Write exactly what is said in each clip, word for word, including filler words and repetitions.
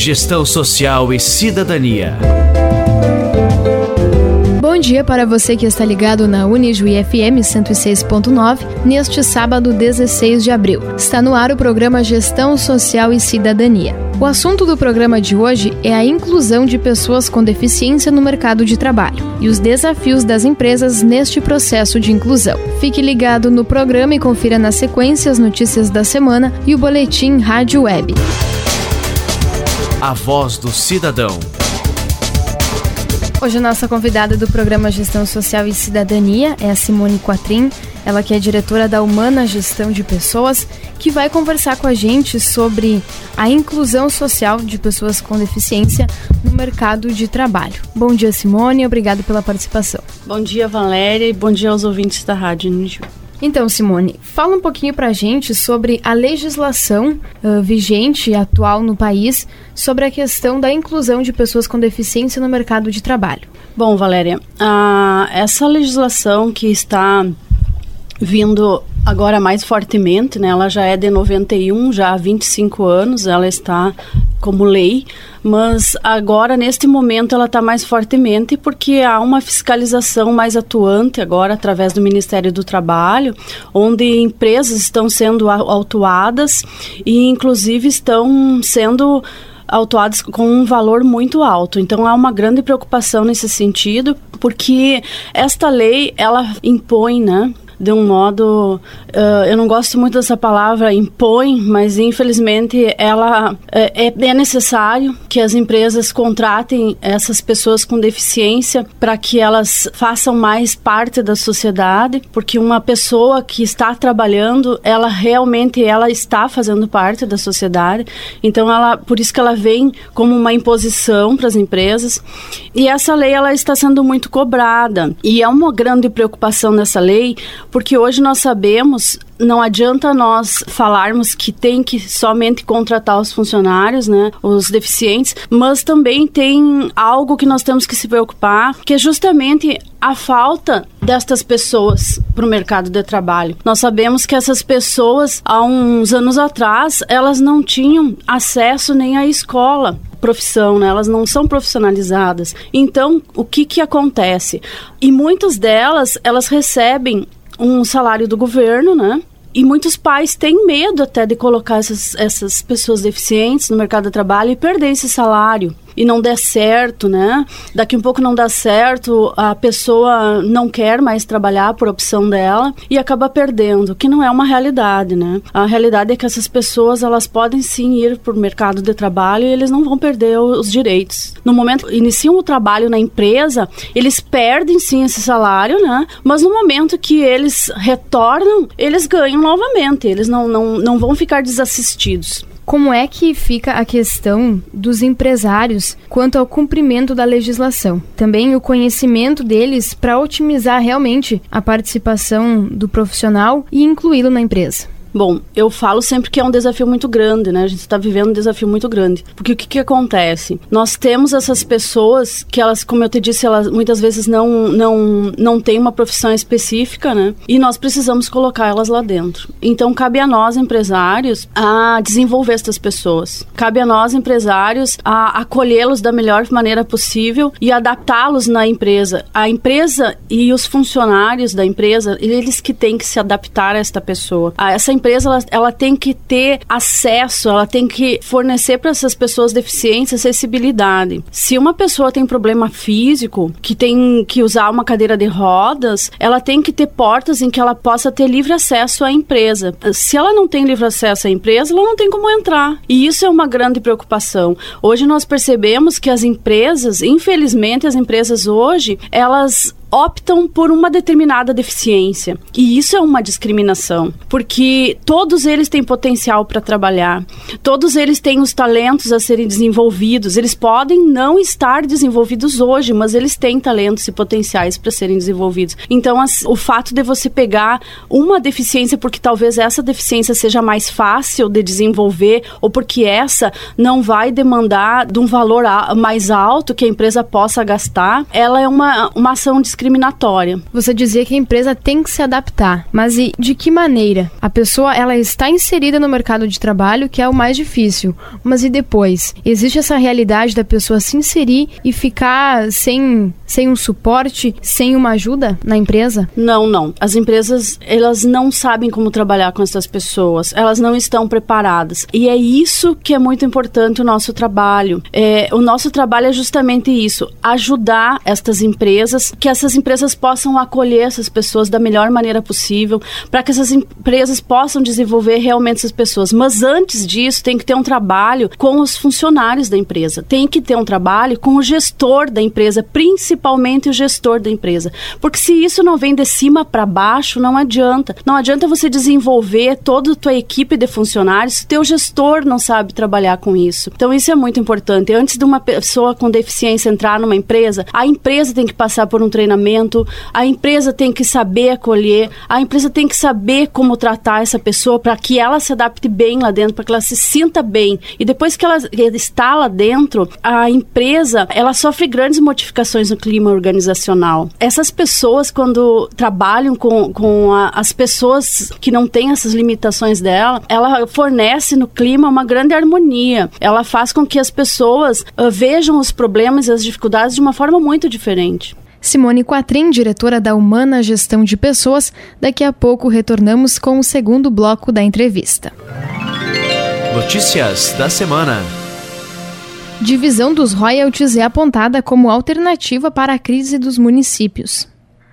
Gestão Social e Cidadania. Bom dia para você que está ligado na Unijuí F M cento e seis ponto nove, neste sábado dezesseis de abril. Está no ar o programa Gestão Social e Cidadania. O assunto do programa de hoje é a inclusão de pessoas com deficiência no mercado de trabalho e os desafios das empresas neste processo de inclusão. Fique ligado no programa e confira na sequência as notícias da semana e o boletim Rádio Web. A voz do cidadão. Hoje a nossa convidada do programa Gestão Social e Cidadania é a Simone Quatrin, ela que é diretora da Humana Gestão de Pessoas, que vai conversar com a gente sobre a inclusão social de pessoas com deficiência no mercado de trabalho. Bom dia, Simone, obrigado pela participação. Bom dia, Valéria, e bom dia aos ouvintes da Rádio Unijuí. Então, Simone, fala um pouquinho pra gente sobre a legislação uh, vigente e atual no país sobre a questão da inclusão de pessoas com deficiência no mercado de trabalho. Bom, Valéria, uh, essa legislação que está vindo agora mais fortemente, né, ela já é de noventa e um, já há vinte e cinco anos, ela está como lei, mas agora, neste momento, ela está mais fortemente porque há uma fiscalização mais atuante agora através do Ministério do Trabalho, onde empresas estão sendo autuadas e, inclusive, estão sendo autuadas com um valor muito alto. Então, há uma grande preocupação nesse sentido, porque esta lei, ela impõe, né, de um modo, uh, eu não gosto muito dessa palavra impõe, mas infelizmente ela é, é necessário que as empresas contratem essas pessoas com deficiência para que elas façam mais parte da sociedade, porque uma pessoa que está trabalhando, ela realmente ela está fazendo parte da sociedade, então ela, por isso que ela vem como uma imposição para as empresas, e essa lei ela está sendo muito cobrada, e é uma grande preocupação nessa lei, porque hoje nós sabemos, não adianta nós falarmos que tem que somente contratar os funcionários, né, os deficientes, mas também tem algo que nós temos que se preocupar, que é justamente a falta destas pessoas para o mercado de trabalho. Nós sabemos que essas pessoas, há uns anos atrás, elas não tinham acesso nem à escola. Profissão, né? Elas não são profissionalizadas. Então, o que que acontece? E muitas delas, elas recebem um salário do governo, né? E muitos pais têm medo até de colocar essas, essas pessoas deficientes no mercado de trabalho e perder esse salário. E não der certo, né? Daqui um pouco não dá certo, a pessoa não quer mais trabalhar por opção dela e acaba perdendo, que não é uma realidade, né? A realidade é que essas pessoas, elas podem sim ir para o mercado de trabalho e eles não vão perder os direitos. No momento que iniciam o trabalho na empresa, eles perdem sim esse salário, né? Mas no momento que eles retornam, eles ganham novamente, eles não, não, não vão ficar desassistidos. Como é que fica a questão dos empresários quanto ao cumprimento da legislação? Também o conhecimento deles para otimizar realmente a participação do profissional e incluí-lo na empresa. Bom, eu falo sempre que é um desafio muito grande, né? A gente está vivendo um desafio muito grande. Porque o que que acontece? Nós temos essas pessoas que elas, como eu te disse, elas muitas vezes não, não, não têm uma profissão específica, né? E nós precisamos colocar elas lá dentro. Então, cabe a nós, empresários, a desenvolver essas pessoas. Cabe a nós, empresários, a acolhê-los da melhor maneira possível e adaptá-los na empresa. A empresa e os funcionários da empresa, eles que têm que se adaptar a esta pessoa. A essa empresa empresa ela, ela tem que ter acesso, ela tem que fornecer para essas pessoas deficientes acessibilidade. Se uma pessoa tem problema físico, que tem que usar uma cadeira de rodas, ela tem que ter portas em que ela possa ter livre acesso à empresa. Se ela não tem livre acesso à empresa, ela não tem como entrar. E isso é uma grande preocupação. Hoje nós percebemos que as empresas, infelizmente as empresas hoje, elas optam por uma determinada deficiência. E isso é uma discriminação, porque todos eles têm potencial para trabalhar, todos eles têm os talentos a serem desenvolvidos, eles podem não estar desenvolvidos hoje, mas eles têm talentos e potenciais para serem desenvolvidos. Então, as, o fato de você pegar uma deficiência, porque talvez essa deficiência seja mais fácil de desenvolver, ou porque essa não vai demandar de um valor a, mais alto que a empresa possa gastar, ela é uma, uma ação discriminatória discriminatória. Você dizia que a empresa tem que se adaptar, mas e de que maneira? A pessoa, ela está inserida no mercado de trabalho, que é o mais difícil, mas e depois? Existe essa realidade da pessoa se inserir e ficar sem, sem um suporte, sem uma ajuda na empresa? Não, não. As empresas, elas não sabem como trabalhar com essas pessoas, elas não estão preparadas. E é isso que é muito importante o nosso trabalho. É, o nosso trabalho é justamente isso, ajudar estas empresas, que essas empresas possam acolher essas pessoas da melhor maneira possível, para que essas empresas possam desenvolver realmente essas pessoas. Mas antes disso, tem que ter um trabalho com os funcionários da empresa, tem que ter um trabalho com o gestor da empresa, principalmente o gestor da empresa. Porque se isso não vem de cima para baixo, não adianta. Não adianta você desenvolver toda a tua equipe de funcionários se o teu gestor não sabe trabalhar com isso. Então isso é muito importante. Antes de uma pessoa com deficiência entrar numa empresa, a empresa tem que passar por um treinamento, a empresa tem que saber acolher, a empresa tem que saber como tratar essa pessoa para que ela se adapte bem lá dentro, para que ela se sinta bem. E depois que ela está lá dentro, a empresa, ela sofre grandes modificações no clima organizacional. Essas pessoas, quando trabalham com, com a, as pessoas que não têm essas limitações dela, ela fornece no clima uma grande harmonia. Ela faz com que as pessoas uh, vejam os problemas e as dificuldades de uma forma muito diferente. Simone Quatrin, diretora da Humana Gestão de Pessoas. Daqui a pouco retornamos com o segundo bloco da entrevista. Notícias da semana. Divisão dos royalties é apontada como alternativa para a crise dos municípios.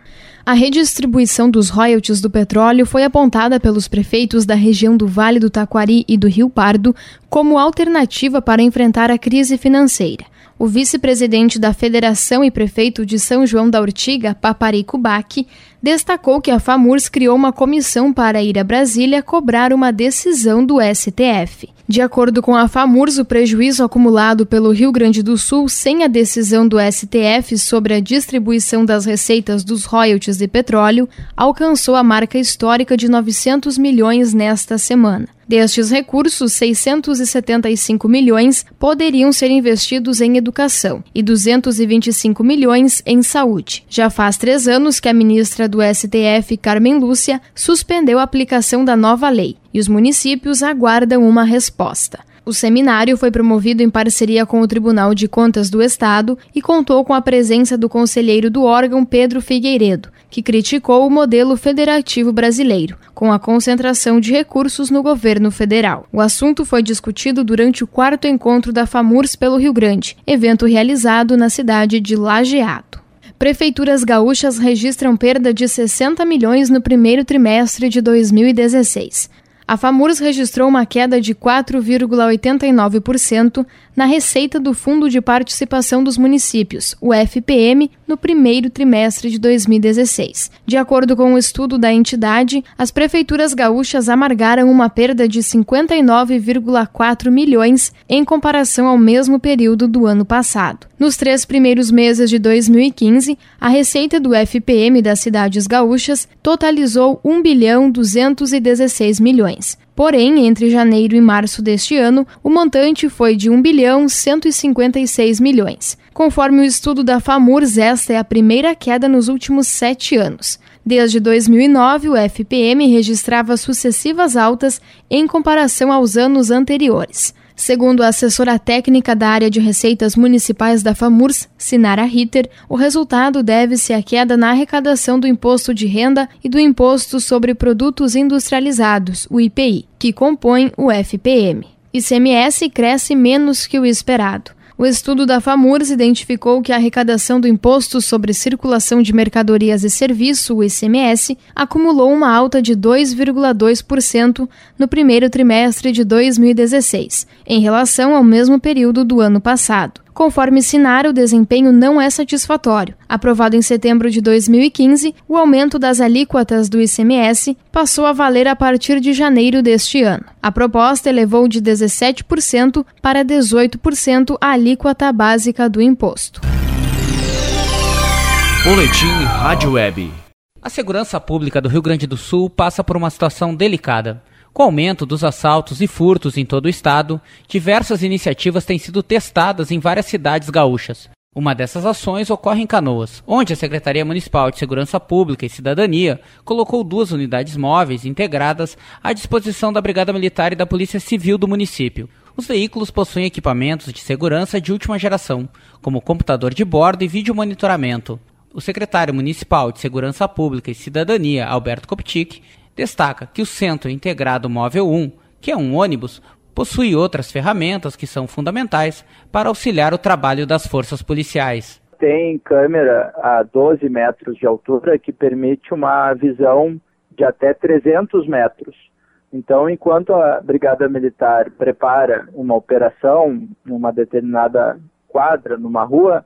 A redistribuição dos royalties do petróleo foi apontada pelos prefeitos da região do Vale do Taquari e do Rio Pardo como alternativa para enfrentar a crise financeira. O vice-presidente da Federação e prefeito de São João da Ortiga, Paparico Baque, destacou que a FAMURS criou uma comissão para ir a Brasília cobrar uma decisão do S T F. De acordo com a FAMURS, o prejuízo acumulado pelo Rio Grande do Sul sem a decisão do S T F sobre a distribuição das receitas dos royalties de petróleo alcançou a marca histórica de novecentos milhões nesta semana. Destes recursos, seiscentos e setenta e cinco milhões poderiam ser investidos em educação e duzentos e vinte e cinco milhões em saúde. Já faz três anos que a ministra do S T F, Carmen Lúcia, suspendeu a aplicação da nova lei e os municípios aguardam uma resposta. O seminário foi promovido em parceria com o Tribunal de Contas do Estado e contou com a presença do conselheiro do órgão, Pedro Figueiredo, que criticou o modelo federativo brasileiro, com a concentração de recursos no governo federal. O assunto foi discutido durante o quarto encontro da FAMURS pelo Rio Grande, evento realizado na cidade de Lajeado. Prefeituras gaúchas registram perda de sessenta milhões no primeiro trimestre de dois mil e dezesseis. A FAMURS registrou uma queda de quatro vírgula oitenta e nove por cento na receita do Fundo de Participação dos Municípios, o F P M, no primeiro trimestre de dois mil e dezesseis. De acordo com o estudo da entidade, as prefeituras gaúchas amargaram uma perda de cinquenta e nove vírgula quatro milhões em comparação ao mesmo período do ano passado. Nos três primeiros meses de dois mil e quinze, a receita do F P M das cidades gaúchas totalizou um bilhão duzentos e dezesseis milhões. Porém, entre janeiro e março deste ano, o montante foi de um bilhão cento e cinquenta e seis milhões. Conforme o estudo da FAMURS, esta é a primeira queda nos últimos sete anos. Desde dois mil e nove, o F P M registrava sucessivas altas em comparação aos anos anteriores. Segundo a assessora técnica da área de receitas municipais da FAMURS, Sinara Ritter, o resultado deve-se à queda na arrecadação do imposto de renda e do imposto sobre produtos industrializados, o I P I, que compõe o F P M. I C M S cresce menos que o esperado. O estudo da FAMURS identificou que a arrecadação do Imposto sobre Circulação de Mercadorias e Serviço, o I C M S, acumulou uma alta de dois vírgula dois por cento no primeiro trimestre de dois mil e dezesseis, em relação ao mesmo período do ano passado. Conforme Sinara, o desempenho não é satisfatório. Aprovado em setembro de dois mil e quinze, o aumento das alíquotas do I C M S passou a valer a partir de janeiro deste ano. A proposta elevou de dezessete por cento para dezoito por cento a alíquota básica do imposto. Boletim Rádio Web. A segurança pública do Rio Grande do Sul passa por uma situação delicada. Com o aumento dos assaltos e furtos em todo o estado, diversas iniciativas têm sido testadas em várias cidades gaúchas. Uma dessas ações ocorre em Canoas, onde a Secretaria Municipal de Segurança Pública e Cidadania colocou duas unidades móveis integradas à disposição da Brigada Militar e da Polícia Civil do município. Os veículos possuem equipamentos de segurança de última geração, como computador de bordo e vídeo monitoramento. O secretário municipal de Segurança Pública e Cidadania, Alberto Koptik, destaca que o Centro Integrado Móvel um, que é um ônibus, possui outras ferramentas que são fundamentais para auxiliar o trabalho das forças policiais. Tem câmera a doze metros de altura que permite uma visão de até trezentos metros. Então, enquanto a Brigada Militar prepara uma operação numa determinada quadra, numa rua,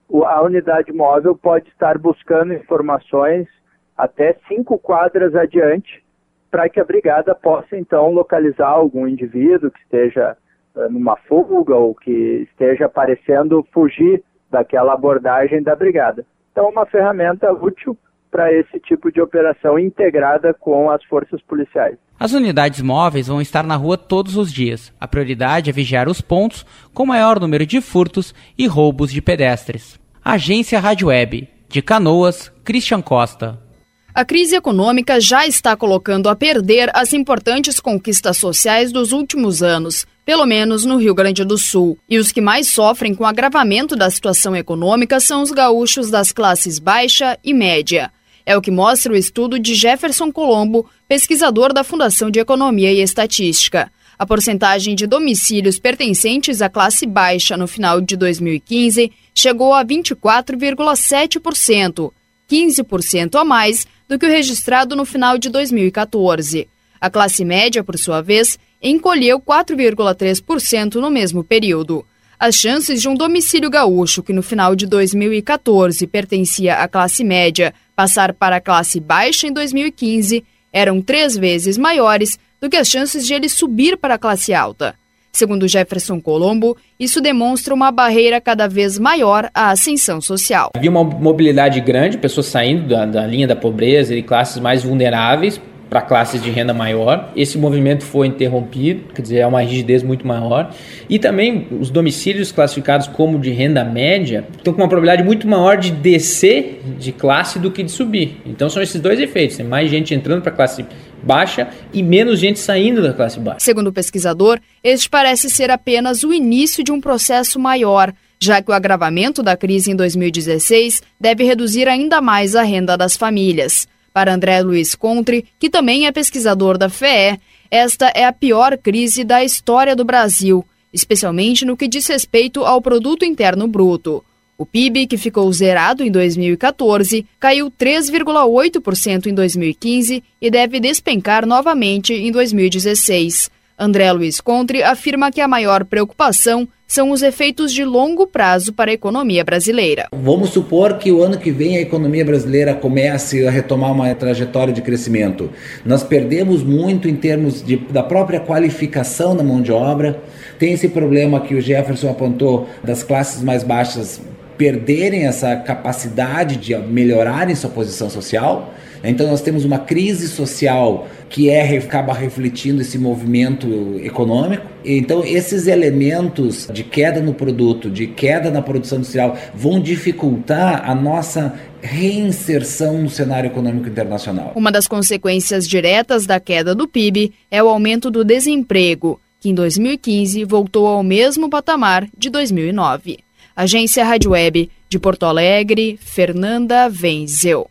a unidade móvel pode estar buscando informações até cinco quadras adiante, para que a brigada possa, então, localizar algum indivíduo que esteja uh, numa fuga ou que esteja parecendo fugir daquela abordagem da brigada. Então, uma ferramenta útil para esse tipo de operação integrada com as forças policiais. As unidades móveis vão estar na rua todos os dias. A prioridade é vigiar os pontos com maior número de furtos e roubos de pedestres. Agência Rádio Web. De Canoas, Christian Costa. A crise econômica já está colocando a perder as importantes conquistas sociais dos últimos anos, pelo menos no Rio Grande do Sul. E os que mais sofrem com o agravamento da situação econômica são os gaúchos das classes baixa e média. É o que mostra o estudo de Jefferson Colombo, pesquisador da Fundação de Economia e Estatística. A porcentagem de domicílios pertencentes à classe baixa no final de dois mil e quinze chegou a vinte e quatro vírgula sete por cento, quinze por cento a mais do que o registrado no final de dois mil e quatorze. A classe média, por sua vez, encolheu quatro vírgula três por cento no mesmo período. As chances de um domicílio gaúcho, que no final de dois mil e quatorze pertencia à classe média, passar para a classe baixa em dois mil e quinze eram três vezes maiores do que as chances de ele subir para a classe alta. Segundo Jefferson Colombo, isso demonstra uma barreira cada vez maior à ascensão social. Havia uma mobilidade grande, pessoas saindo da, da linha da pobreza e classes mais vulneráveis para classes de renda maior. Esse movimento foi interrompido, quer dizer, é uma rigidez muito maior. E também os domicílios classificados como de renda média estão com uma probabilidade muito maior de descer de classe do que de subir. Então são esses dois efeitos, tem mais gente entrando para a classe baixa e menos gente saindo da classe baixa. Segundo o pesquisador, este parece ser apenas o início de um processo maior, já que o agravamento da crise em dois mil e dezesseis deve reduzir ainda mais a renda das famílias. Para André Luiz Contre, que também é pesquisador da F E E, esta é a pior crise da história do Brasil, especialmente no que diz respeito ao Produto Interno Bruto. O P I B, que ficou zerado em dois mil e quatorze, caiu três vírgula oito por cento em dois mil e quinze e deve despencar novamente em dois mil e dezesseis. André Luiz Contre afirma que a maior preocupação são os efeitos de longo prazo para a economia brasileira. Vamos supor que o ano que vem a economia brasileira comece a retomar uma trajetória de crescimento. Nós perdemos muito em termos de, da própria qualificação da mão de obra. Tem esse problema que o Jefferson apontou das classes mais baixas perderem essa capacidade de melhorarem sua posição social. Então nós temos uma crise social que é, acaba refletindo esse movimento econômico. Então esses elementos de queda no produto, de queda na produção industrial vão dificultar a nossa reinserção no cenário econômico internacional. Uma das consequências diretas da queda do P I B é o aumento do desemprego, que em dois mil e quinze voltou ao mesmo patamar de dois mil e nove. Agência Rádio Web, de Porto Alegre, Fernanda Wenzel.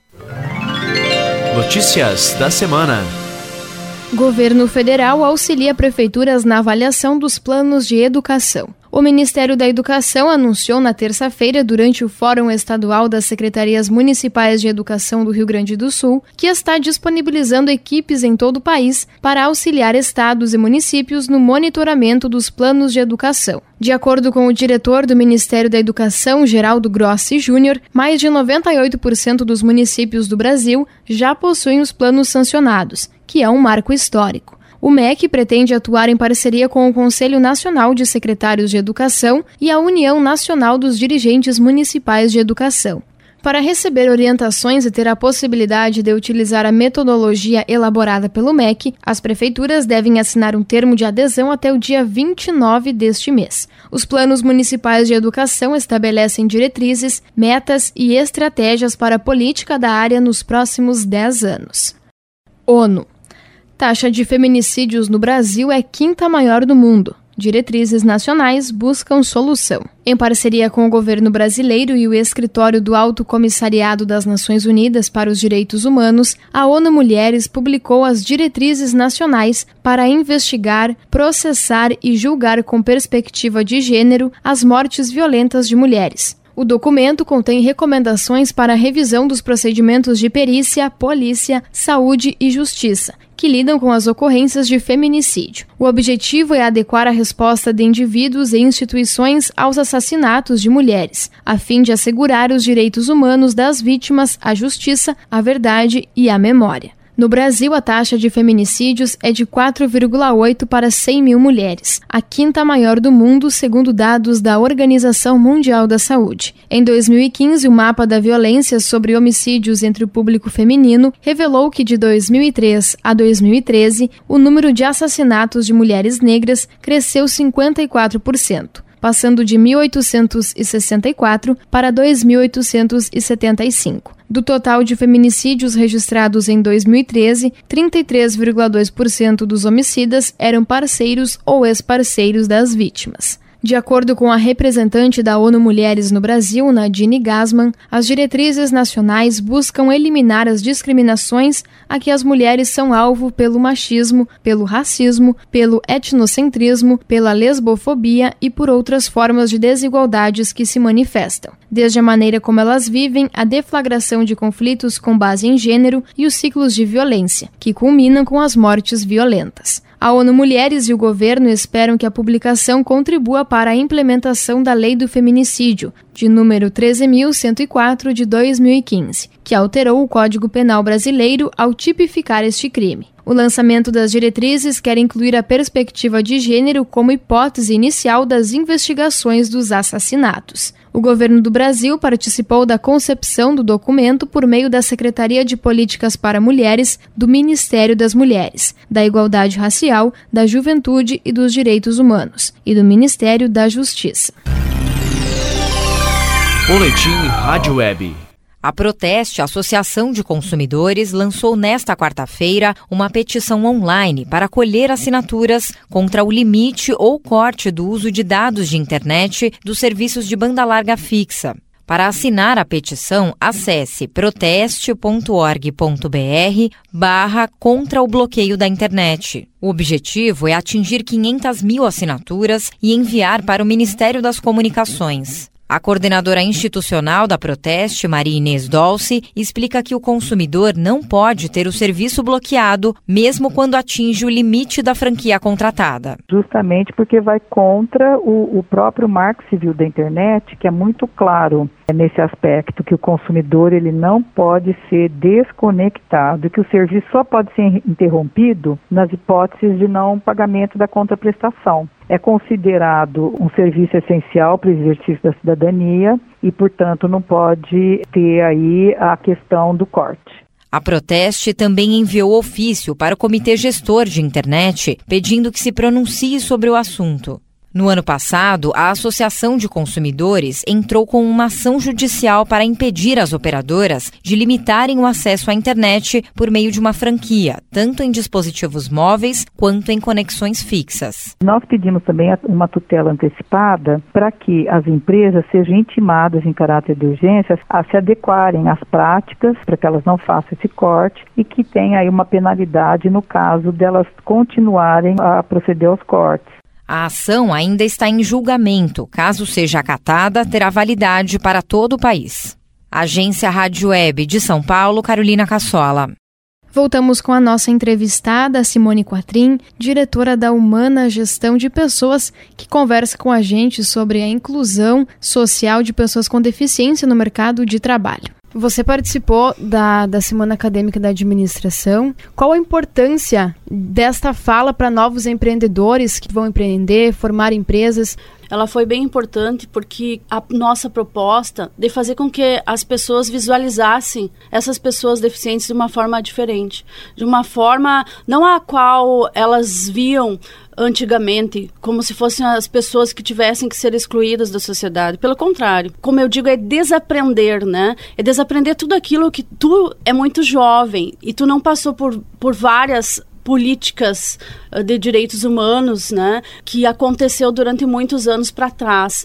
Notícias da semana. Governo Federal auxilia prefeituras na avaliação dos planos de educação. O Ministério da Educação anunciou na terça-feira, durante o Fórum Estadual das Secretarias Municipais de Educação do Rio Grande do Sul, que está disponibilizando equipes em todo o país para auxiliar estados e municípios no monitoramento dos planos de educação. De acordo com o diretor do Ministério da Educação, Geraldo Grossi Júnior, mais de noventa e oito por cento dos municípios do Brasil já possuem os planos sancionados, que é um marco histórico. O M E C pretende atuar em parceria com o Conselho Nacional de Secretários de Educação e a União Nacional dos Dirigentes Municipais de Educação. Para receber orientações e ter a possibilidade de utilizar a metodologia elaborada pelo M E C, as prefeituras devem assinar um termo de adesão até o dia vinte e nove deste mês. Os planos municipais de educação estabelecem diretrizes, metas e estratégias para a política da área nos próximos dez anos. ONU. Taxa de feminicídios no Brasil é quinta maior do mundo. Diretrizes nacionais buscam solução. Em parceria com o governo brasileiro e o escritório do Alto Comissariado das Nações Unidas para os Direitos Humanos, a ONU Mulheres publicou as diretrizes nacionais para investigar, processar e julgar com perspectiva de gênero as mortes violentas de mulheres. O documento contém recomendações para a revisão dos procedimentos de perícia, polícia, saúde e justiça, que lidam com as ocorrências de feminicídio. O objetivo é adequar a resposta de indivíduos e instituições aos assassinatos de mulheres, a fim de assegurar os direitos humanos das vítimas, a justiça, a verdade e a memória. No Brasil, a taxa de feminicídios é de quatro vírgula oito para cem mil mulheres, a quinta maior do mundo, segundo dados da Organização Mundial da Saúde. Em dois mil e quinze, o mapa da violência sobre homicídios entre o público feminino revelou que de dois mil e três a dois mil e treze, o número de assassinatos de mulheres negras cresceu cinquenta e quatro por cento. Passando de mil oitocentos e sessenta e quatro para dois mil oitocentos e setenta e cinco. Do total de feminicídios registrados em dois mil e treze, trinta e três vírgula dois por cento dos homicidas eram parceiros ou ex-parceiros das vítimas. De acordo com a representante da ONU Mulheres no Brasil, Nadine Gassman, as diretrizes nacionais buscam eliminar as discriminações a que as mulheres são alvo pelo machismo, pelo racismo, pelo etnocentrismo, pela lesbofobia e por outras formas de desigualdades que se manifestam, desde a maneira como elas vivem, a deflagração de conflitos com base em gênero e os ciclos de violência, que culminam com as mortes violentas. A ONU Mulheres e o governo esperam que a publicação contribua para a implementação da Lei do Feminicídio, de número treze mil cento e quatro de dois mil e quinze, que alterou o Código Penal brasileiro ao tipificar este crime. O lançamento das diretrizes quer incluir a perspectiva de gênero como hipótese inicial das investigações dos assassinatos. O governo do Brasil participou da concepção do documento por meio da Secretaria de Políticas para Mulheres do Ministério das Mulheres, da Igualdade Racial, da Juventude e dos Direitos Humanos e do Ministério da Justiça. Boletim Rádio Web. A Proteste, a Associação de Consumidores, lançou nesta quarta-feira uma petição online para colher assinaturas contra o limite ou corte do uso de dados de internet dos serviços de banda larga fixa. Para assinar a petição, acesse proteste.org.br barra contra o bloqueio da internet. O objetivo é atingir quinhentas mil assinaturas e enviar para o Ministério das Comunicações. A coordenadora institucional da Proteste, Maria Inês Dolce, explica que o consumidor não pode ter o serviço bloqueado, mesmo quando atinge o limite da franquia contratada. Justamente porque vai contra o, o próprio Marco Civil da Internet, que é muito claro nesse aspecto, que o consumidor ele não pode ser desconectado, que o serviço só pode ser interrompido nas hipóteses de não pagamento da contraprestação. É considerado um serviço essencial para o exercício da cidadania e, portanto, não pode ter aí a questão do corte. A Proteste também enviou ofício para o Comitê Gestor de Internet, pedindo que se pronuncie sobre o assunto. No ano passado, a Associação de Consumidores entrou com uma ação judicial para impedir as operadoras de limitarem o acesso à internet por meio de uma franquia, tanto em dispositivos móveis quanto em conexões fixas. Nós pedimos também uma tutela antecipada para que as empresas sejam intimadas em caráter de urgência a se adequarem às práticas, para que elas não façam esse corte e que tenha aí uma penalidade no caso delas continuarem a proceder aos cortes. A ação ainda está em julgamento. Caso seja acatada, terá validade para todo o país. Agência Rádio Web de São Paulo, Carolina Cassola. Voltamos com a nossa entrevistada, Simone Quatrin, diretora da Humana Gestão de Pessoas, que conversa com a gente sobre a inclusão social de pessoas com deficiência no mercado de trabalho. Você participou da, da Semana Acadêmica da Administração. Qual a importância desta fala para novos empreendedores que vão empreender, formar empresas? Ela foi bem importante porque a nossa proposta de fazer com que as pessoas visualizassem essas pessoas deficientes de uma forma diferente, de uma forma não a qual elas viam antigamente, como se fossem as pessoas que tivessem que ser excluídas da sociedade. Pelo contrário, como eu digo, é desaprender, né? É desaprender tudo aquilo que tu é muito jovem e tu não passou por, por várias políticas de direitos humanos, né, que aconteceu durante muitos anos para trás,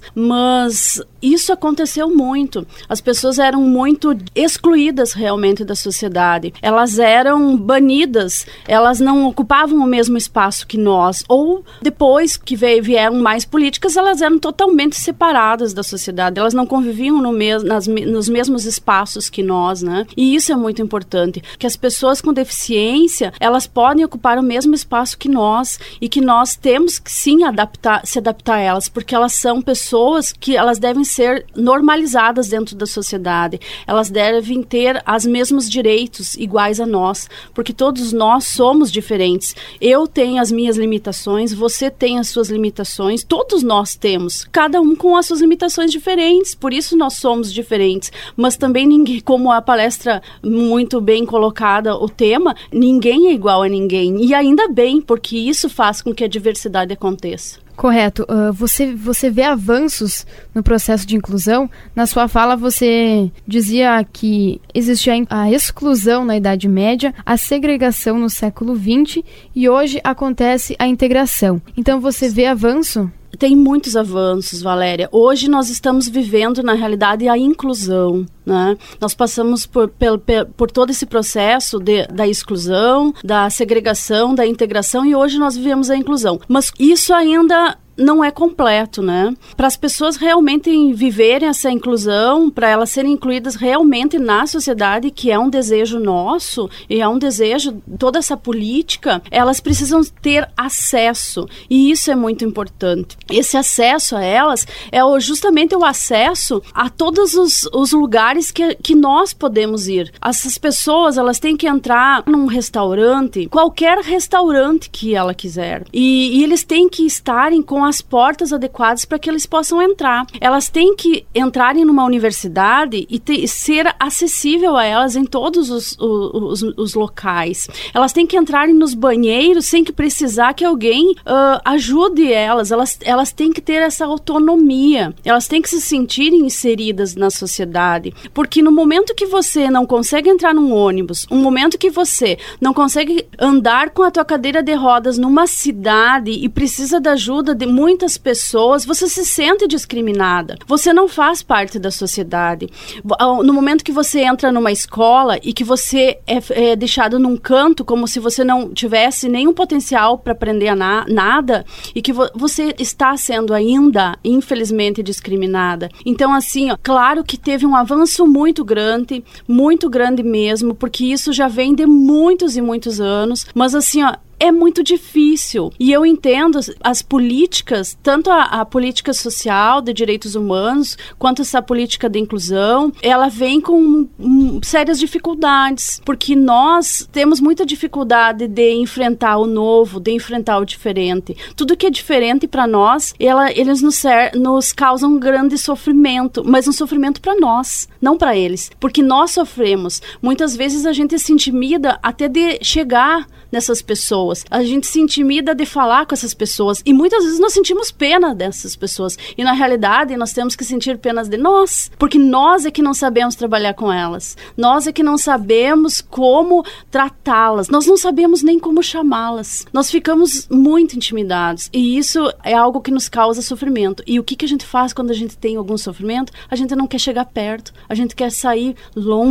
mas isso aconteceu muito. As pessoas eram muito excluídas realmente da sociedade. Elas eram banidas, elas não ocupavam o mesmo espaço que nós, ou depois que veio, vieram mais políticas, elas eram totalmente separadas da sociedade, elas não conviviam no mes- nas, nos mesmos espaços que nós, né, e isso é muito importante, que as pessoas com deficiência, elas podem ocupar o mesmo espaço que nós e que nós temos que sim adaptar, se adaptar a elas, porque elas são pessoas que elas devem ser normalizadas dentro da sociedade, elas devem ter os mesmos direitos iguais a nós, porque todos nós somos diferentes. Eu tenho as minhas limitações, você tem as suas limitações, todos nós temos, cada um com as suas limitações diferentes, por isso nós somos diferentes, mas também ninguém, como a palestra muito bem colocada, o tema, ninguém é igual a ninguém, e ainda bem, porque isso faz com que a diversidade aconteça. Correto. Uh, você, você vê avanços no processo de inclusão? Na sua fala você dizia que existia a exclusão na Idade Média, a segregação no século vinte e hoje acontece a integração. Então você vê avanço? Tem muitos avanços, Valéria. Hoje nós estamos vivendo, na realidade, a inclusão, né? Nós passamos por, por, por todo esse processo de, da exclusão, da segregação, da integração, e hoje nós vivemos a inclusão. Mas isso ainda não é completo, né? Para as pessoas realmente viverem essa inclusão, para elas serem incluídas realmente na sociedade, que é um desejo nosso e é um desejo, toda essa política, elas precisam ter acesso, e isso é muito importante. Esse acesso a elas é o, justamente o acesso a todos os, os lugares que, que nós podemos ir. Essas pessoas, elas têm que entrar num restaurante, qualquer restaurante que ela quiser, e, e eles têm que estarem com as portas adequadas para que eles possam entrar. Elas têm que entrarem numa universidade e ter, ser acessível a elas em todos os, os, os, os locais. Elas têm que entrarem nos banheiros sem que precisar que alguém uh, ajude elas. elas. Elas têm que ter essa autonomia. Elas têm que se sentirem inseridas na sociedade. Porque no momento que você não consegue entrar num ônibus, um momento que você não consegue andar com a tua cadeira de rodas numa cidade e precisa da ajuda de muitas pessoas, você se sente discriminada. Você não faz parte da sociedade. No momento que você entra numa escola e que você é, é deixado num canto como se você não tivesse nenhum potencial para aprender a na, nada e que vo, você está sendo ainda, infelizmente, discriminada. Então, assim, ó, claro que teve um avanço muito grande, muito grande mesmo, porque isso já vem de muitos e muitos anos, mas assim, ó, é muito difícil. E eu entendo as políticas, tanto a, a política social de direitos humanos, quanto essa política de inclusão, ela vem com um, sérias dificuldades, porque nós temos muita dificuldade de enfrentar o novo, de enfrentar o diferente. Tudo que é diferente para nós, ela, eles nos, nos causam um grande sofrimento, mas um sofrimento para nós, não para eles, porque nós sofremos. Muitas vezes a gente se intimida até de chegar nessas pessoas. A gente se intimida de falar com essas pessoas e muitas vezes nós sentimos pena dessas pessoas e na realidade nós temos que sentir penas de nós, porque nós é que não sabemos trabalhar com elas, nós é que não sabemos como tratá-las, nós não sabemos nem como chamá-las, nós ficamos muito intimidados e isso é algo que nos causa sofrimento. E o que, que a gente faz quando a gente tem algum sofrimento? A gente não quer chegar perto, a gente quer sair longe.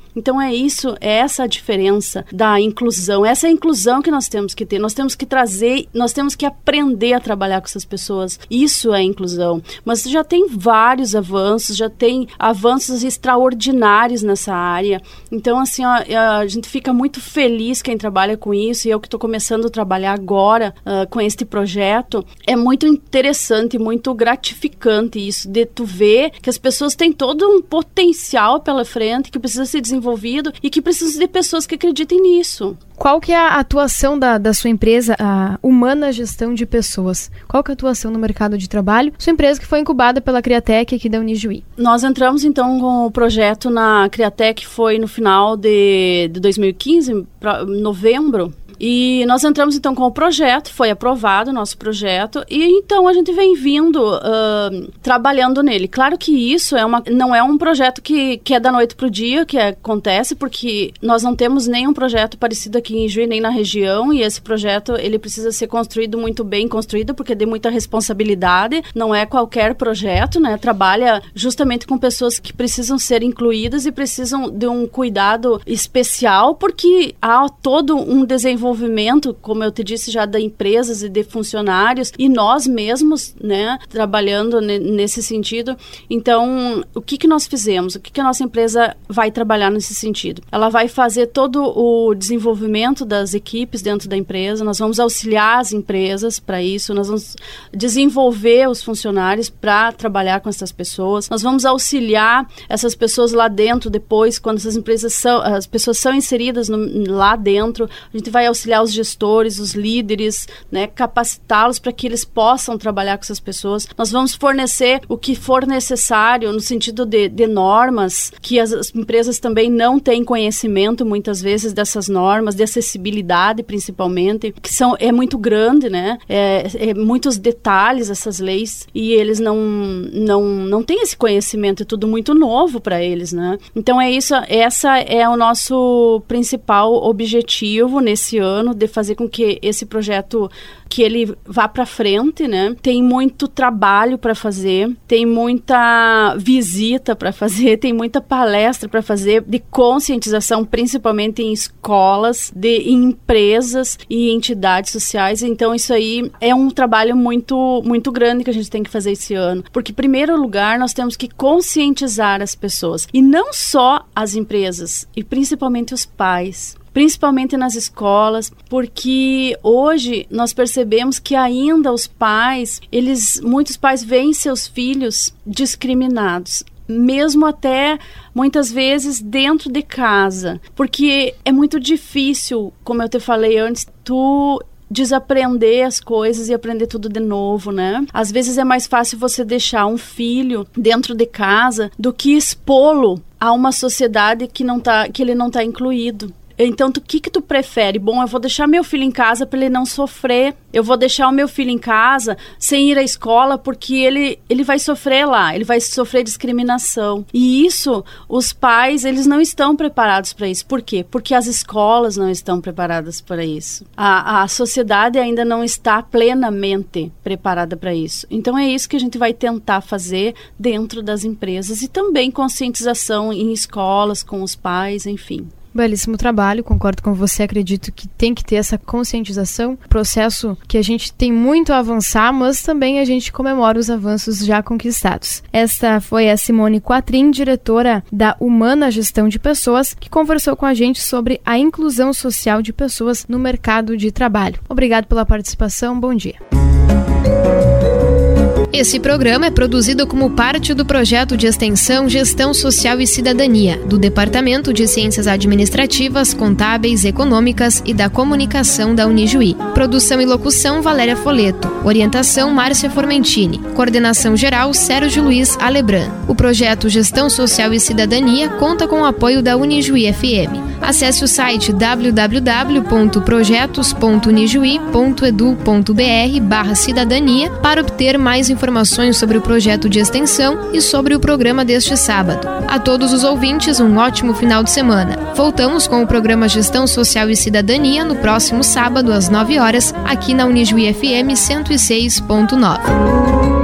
Então é isso, é essa a diferença da inclusão, essa é a inclusão que nós temos que ter, nós temos que trazer, nós temos que aprender a trabalhar com essas pessoas, isso é inclusão. Mas já tem vários avanços, já tem avanços extraordinários nessa área, então assim, ó, a gente fica muito feliz quem trabalha com isso, e eu que estou começando a trabalhar agora uh, com este projeto, é muito interessante, muito gratificante isso, de tu ver que as pessoas têm todo um potencial pela frente, que precisa ser desenvolvido e que precisa de pessoas que acreditem nisso. Qual que é a atuação da, da sua empresa, a Humana Gestão de Pessoas? Qual que é a atuação no mercado de trabalho? Sua empresa que foi incubada pela Criatec aqui da Unijuí. Nós entramos então com o projeto na Criatec, foi no final de, de dois mil e quinze, pra, novembro. E nós entramos então com o projeto, foi aprovado o nosso projeto, e então a gente vem vindo uh, trabalhando nele. Claro que isso é uma, não é um projeto que, que é da noite para o dia, que acontece, porque nós não temos nenhum projeto parecido aqui em Juí, nem na região, e esse projeto ele precisa ser construído muito bem construído, porque tem muita responsabilidade, não é qualquer projeto, né? Trabalha justamente com pessoas que precisam ser incluídas e precisam de um cuidado especial, porque há todo um desenvolvimento Desenvolvimento, como eu te disse já, de empresas e de funcionários, e nós mesmos, né, trabalhando ne- nesse sentido. Então, o que que nós fizemos? O que que a nossa empresa vai trabalhar nesse sentido? Ela vai fazer todo o desenvolvimento das equipes dentro da empresa, nós vamos auxiliar as empresas para isso, nós vamos desenvolver os funcionários para trabalhar com essas pessoas, nós vamos auxiliar essas pessoas lá dentro depois, quando essas empresas são, as pessoas são inseridas no, lá dentro, a gente vai auxiliar auxiliar os gestores, os líderes, né, capacitá-los para que eles possam trabalhar com essas pessoas. Nós vamos fornecer o que for necessário no sentido de, de normas, que as, as empresas também não têm conhecimento muitas vezes dessas normas, de acessibilidade principalmente, que são, é muito grande, né? É, é muitos detalhes essas leis, e eles não, não, não têm esse conhecimento, é tudo muito novo para eles, né? Então é isso, essa é o nosso principal objetivo nesse ano, de fazer com que esse projeto, que ele vá para frente, né? Tem muito trabalho para fazer, tem muita visita para fazer, tem muita palestra para fazer de conscientização, principalmente em escolas, de em empresas e entidades sociais. Então isso aí é um trabalho muito, muito grande que a gente tem que fazer esse ano, porque em primeiro lugar nós temos que conscientizar as pessoas, e não só as empresas, e principalmente os pais, principalmente nas escolas, porque hoje nós percebemos que ainda os pais, eles, muitos pais veem seus filhos discriminados, mesmo até muitas vezes dentro de casa, porque é muito difícil, como eu te falei antes, tu desaprender as coisas e aprender tudo de novo, né? Às vezes é mais fácil você deixar um filho dentro de casa do que expô-lo a uma sociedade que, não tá, que ele não está incluído. Então, o que que tu prefere? Bom, eu vou deixar meu filho em casa para ele não sofrer. Eu vou deixar o meu filho em casa sem ir à escola porque ele, ele vai sofrer lá, ele vai sofrer discriminação. E isso, os pais, eles não estão preparados para isso. Por quê? Porque as escolas não estão preparadas para isso. A, a sociedade ainda não está plenamente preparada para isso. Então, é isso que a gente vai tentar fazer dentro das empresas, e também conscientização em escolas, com os pais, enfim. Belíssimo trabalho, concordo com você, acredito que tem que ter essa conscientização, processo que a gente tem muito a avançar, mas também a gente comemora os avanços já conquistados. Esta foi a Simone Quatrin, diretora da Humana Gestão de Pessoas, que conversou com a gente sobre a inclusão social de pessoas no mercado de trabalho. Obrigado pela participação, bom dia. Esse programa é produzido como parte do projeto de extensão Gestão Social e Cidadania, do Departamento de Ciências Administrativas, Contábeis, Econômicas e da Comunicação da Unijuí. Produção e locução Valéria Foleto. Orientação Márcia Formentini. Coordenação geral Sérgio Luiz Alebran. O projeto Gestão Social e Cidadania conta com o apoio da Unijuí F M. Acesse o site w w w ponto projetos ponto unijuí ponto edu ponto b r barra cidadania para obter mais informações sobre o projeto de extensão e sobre o programa deste sábado. A todos os ouvintes, um ótimo final de semana. Voltamos com o programa Gestão Social e Cidadania no próximo sábado às nove horas, aqui na Unijuí F M cento e seis ponto nove.